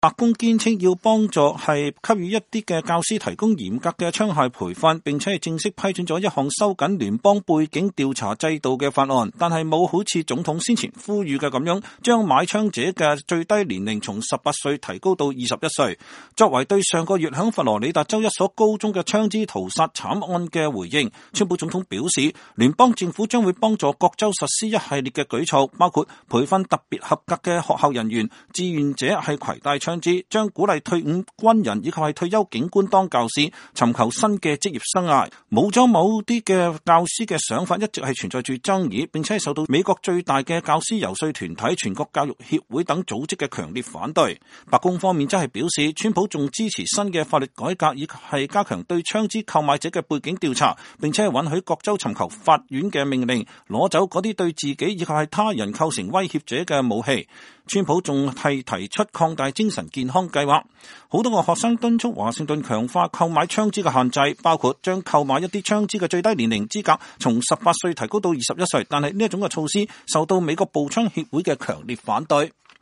白宮堅稱要幫助係給予一啲嘅教師提供嚴格嘅槍械培訓，並且係正式批准咗一項收緊聯邦背景調查制度嘅法案，但係冇好似總統先前呼籲嘅咁樣，將買槍者嘅最低年齡從18歲提高到21歲。作為對上個月響佛羅里達州一所高中嘅槍支屠殺慘案嘅回應，川普總統表示，聯邦政府將會幫助各州實施一系列嘅舉措，包括培訓特別合格嘅學校人員，志願者係攜帶槍支，將鼓勵退伍軍人以及係退休警官當教師，尋求新嘅職業生涯。冇咗某啲嘅教師嘅想法一直係存在住爭議，並且係受到美國最大嘅教師游說團體全國教育協會等組織嘅強烈反對。白宮方面則係表示，川普仲支持新嘅法律改革，以及係加強對槍支購買者嘅背景調查，並且係允許各州尋求法院嘅命令，攞走嗰啲對自己以及係他人構成威脅者嘅武器。川普仲係提出擴大精神健康計劃，好多個學生敦促華盛頓強化購買槍支嘅限制，包括將購買一啲槍支嘅最低年齡資格從18歲提高到21歲，但係呢一種嘅措施受到美國步槍協會嘅強烈反對。